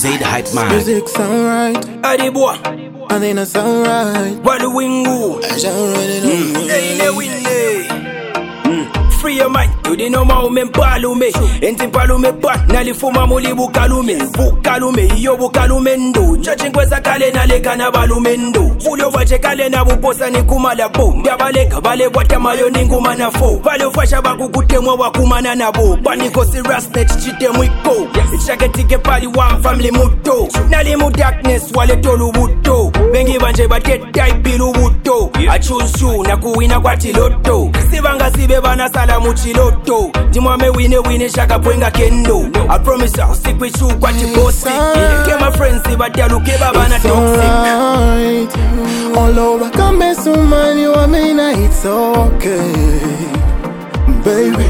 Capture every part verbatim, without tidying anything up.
Zaid Hype Man. Music sound right, Adi boy, and then I sound right. Walu Wingu, I sound ready to hey ne winne. Free your mind, you di no ma men palume. Enti palume pa, nalifuma muli bukalume. Bukalume, yo bukalume ndo. Chachingweza kale nale kana balume ndo. Fulyo vache kale na buposa ni kumala bo. Yabale kabale wata mayo ningu manafo. Vale ufasha baku kutemwa wakumana na bo. Paniko si rasnet chite mwiko. Chake tike pali one family muto. Nali mu darkness wale tolu buto. Bengi banje batet type ilu buto. I choose you na kuwina kwa tiloto. Sibanga sibe bana sala muchiloto. Dimwa me wine wine shaka pwenga kendo. I promise I'll stick with you kwa chibosi. Get my friends si batialu keba bana toxic. Right. All over come be some man you want me now it's okay, baby.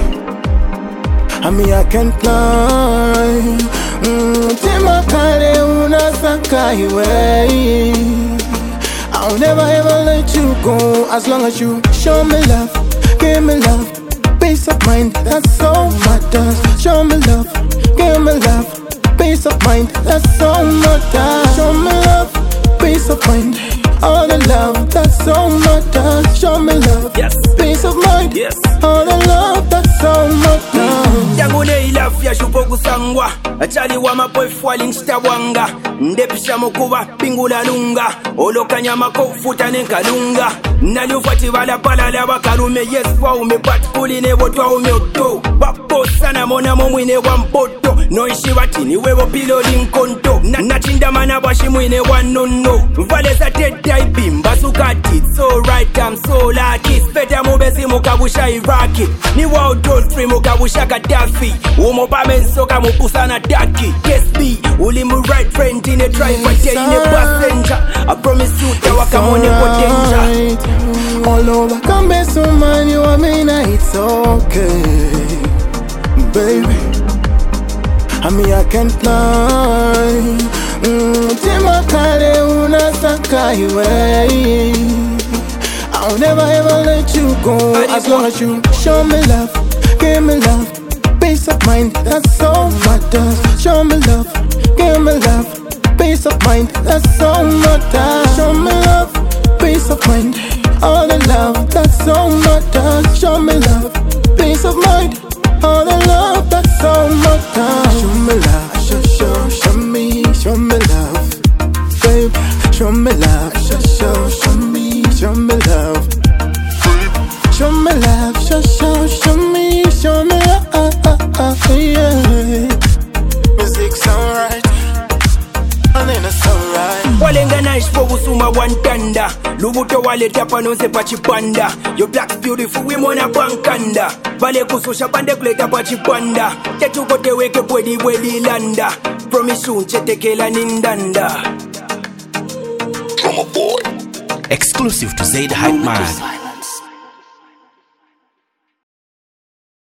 I mean I can fly. Mm, Tima kale unasaka iwe. I'll never ever let you go as long as you show me love, give me love, peace of mind, that's all matters. Show me love, give me love, peace of mind, that's all matters. Show me love, peace of mind, all the love, that's all matters. Show me love, Yes. peace of mind, Yes. all the love, that's all matters. Yangu ne ilafya shupoku sangwa. Achali wa mapoefu alinchita wanga. Ndepisha mokuba pingula lunga. Oloka nyama kofuta nenkalunga. Naliufati wala pala la wakarume. Yes wa ume patkuli ne wotwa ume oto. Wapo sana mona mwine wa mpoto. Noishi watini wewo pilo linkonto. Na nachinda mana washi mwine wanono. Vale sa teta ibimba sukati. It's alright I'm so lucky. Speta mubezi mukabusha Iraki. Ni wa odolfri mukabusha Gaddafi. Umo pa mensoka mupusana daki. Yes be, uli mu right friend in a driver, yeah, in a passenger. I promise you that I come on for danger. All over come be some man you want me now it's okay, baby. I mean I can fly. Mm, Tima kale unasaka iwe. I'll never ever let you go as long as you show me love, give me love, peace of mind, that's all matters. Show me love, give me love, peace of mind, that's all matters. Show me love, peace of mind, all the love, that's all matters. Show me love, peace of mind, all the love, that's all matters. Show me love, show, show, show me, show me love, babe. Show me love, show, show, show me, show me love. Show me love, show, show, show me, show me love, uh, uh, uh, yeah. Music sound right, and then it's alright. Walenga nice for usuma wantanda. Lubuto wale tapa nonse pachipanda. Your black beautiful women a bankanda. Vale kususha pande kuleta pachipanda. Tetu kote weke pwedi wedi landa. Promise you chetekela nindanda. Exclusive to Zaid Hype Man.